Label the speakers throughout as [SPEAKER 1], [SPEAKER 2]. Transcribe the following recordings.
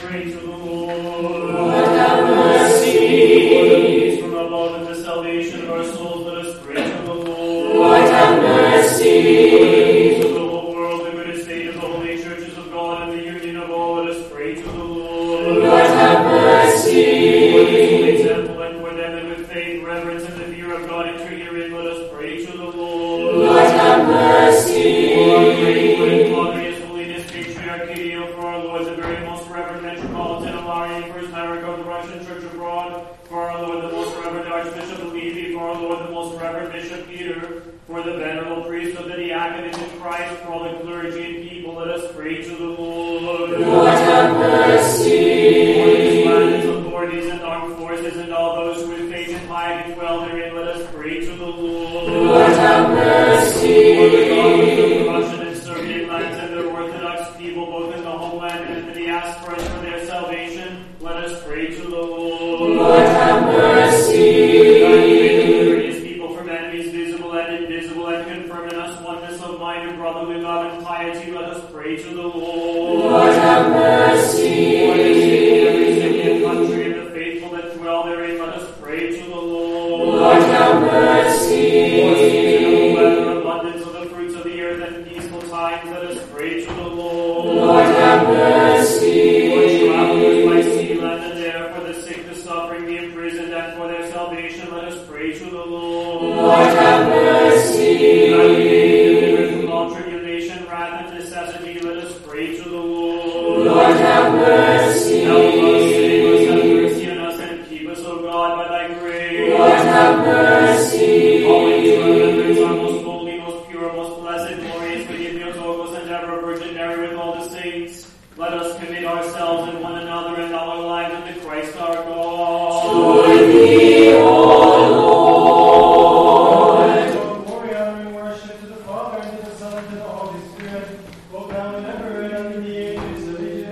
[SPEAKER 1] pray to the Lord.
[SPEAKER 2] Lord, have mercy.
[SPEAKER 1] For the peace from above and the salvation of our souls, let us pray to the Lord.
[SPEAKER 2] Lord, have mercy.
[SPEAKER 1] For the peace of the whole world, the good estate of the holy churches of God, and the union of all, let us pray to the Lord.
[SPEAKER 2] Lord, have mercy.
[SPEAKER 1] For this holy temple, and for them that with faith, reverence, and the fear of God enter herein, let us pray to the Lord.
[SPEAKER 2] Lord, have mercy.
[SPEAKER 1] For our great Lord and Father, His Holiness Patriarch Kirill, for our Lord, the very most Reverend Metropolitan Ilarion, First Hierarch of the Russian Church abroad, for our Lord, the most Reverend Archbishop of Levy, for our Lord, the most Reverend Bishop Peter, for the venerable priesthood, the diaconate in Christ, for all the clergy and people, let us pray to the Lord.
[SPEAKER 2] Lord, have mercy.
[SPEAKER 1] For His land, His authorities, and armed forces, and all those who with faith and piety dwell therein, let us pray to the Lord.
[SPEAKER 2] Lord, have mercy.
[SPEAKER 1] For the government of the Russian and Serbian lands and their Orthodox people, both in the homeland and in the diaspora, and for their salvation, let us pray to the Lord.
[SPEAKER 2] Lord, have mercy.
[SPEAKER 1] God, who made the courteous people from enemies visible and invisible, and confirm in us oneness of mind and brotherly love and piety, let us pray to the Lord.
[SPEAKER 2] Lord, have mercy.
[SPEAKER 1] For this city, every city and country, and the faithful that dwell therein, let us pray to the Lord.
[SPEAKER 2] Lord, have mercy.
[SPEAKER 1] For season of weather, abundance of the fruits of the earth, and peaceful times, let us pray to the Lord.
[SPEAKER 2] Lord, have mercy.
[SPEAKER 1] For travelers by sea, land, and air, for the sick, the suffering, the imprisoned, and for their salvation, let us pray to the Lord.
[SPEAKER 2] Lord, have mercy.
[SPEAKER 1] God, we may be delivered from all tribulation, wrath, and necessity, let us pray to the Lord.
[SPEAKER 2] Lord, have mercy.
[SPEAKER 1] Help us, save us, have mercy on us, and keep us, O God, by thy grace.
[SPEAKER 2] Lord, have mercy.
[SPEAKER 1] Calling to remembrance our most holy, most pure, most blessed, glorious, Theotokos, and ever Virgin Mary with all the saints, let us commit ourselves and one another and all our lives unto Christ our God.
[SPEAKER 2] To thee, O Lord.
[SPEAKER 3] All glory, honor, and worship to the Father, and to the Son, and to the Holy Spirit, both now and ever, and unto the ages of ages.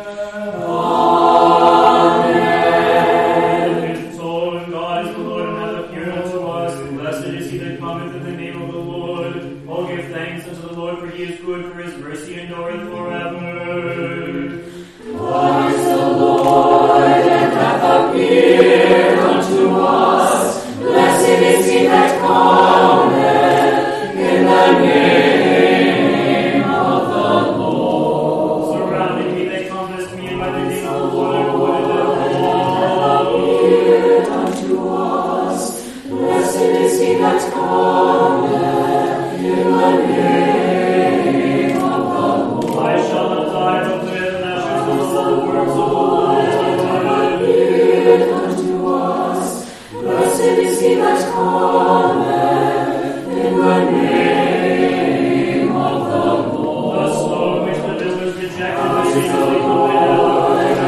[SPEAKER 1] And so, when God is the Lord and hath appeared unto us, blessed is he that cometh in the name of the Lord. Oh, give thanks unto the Lord, for he is good, for his mercy endureth forever.
[SPEAKER 2] God is the Lord, and hath appeared unto us. Blessed is he that cometh in the name of the Lord.
[SPEAKER 1] Surrounding me, they compass me, and by the name of the Lord I would
[SPEAKER 2] Appeared unto us. Blessed is he that cometh in the name of the Lord.
[SPEAKER 1] I shall not die, but live, and I shall tell the works of the Lord.
[SPEAKER 2] Appeared unto us. Blessed is he that cometh in the name of the Lord.
[SPEAKER 1] The stone which the builders rejected was easily committed.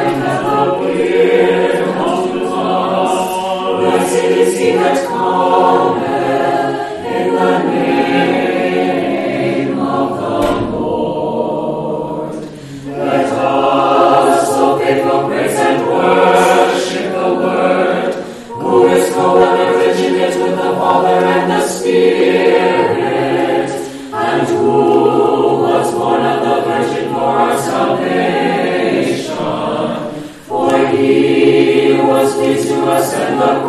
[SPEAKER 2] Blessed is he that cometh in the name of the Lord. Let us, O faithful, praise and worship the Word, who is co-originates with the Father and the Spirit, and who was born of the Virgin for our salvation. For he was pleased to ascend the